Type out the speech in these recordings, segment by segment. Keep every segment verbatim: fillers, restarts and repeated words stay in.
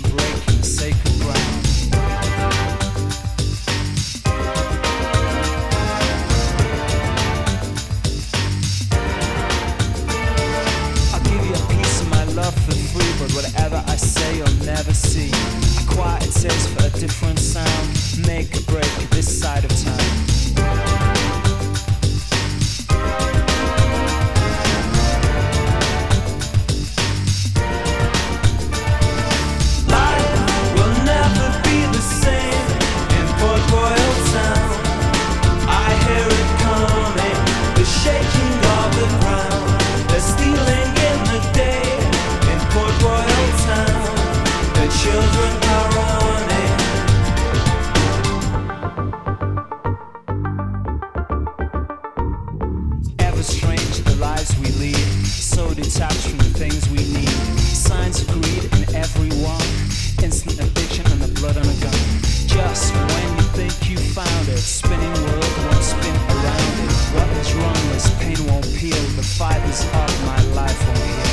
breaking sacred ground. I'll give you a piece of my love for free, but whatever I say you'll never see. Acquire a taste for a different sound. Make a break this side of town. Children are running. Ever strange the lives we lead, so detached from the things we need. Signs of greed in everyone, instant addiction and the blood on a gun. Just when you think you found it, spinning world won't spin around it. What is wrong is pain won't peel, the fibers of my life won't heal.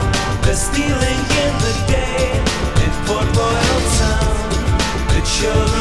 Stealing in the day in Port Royal town. The children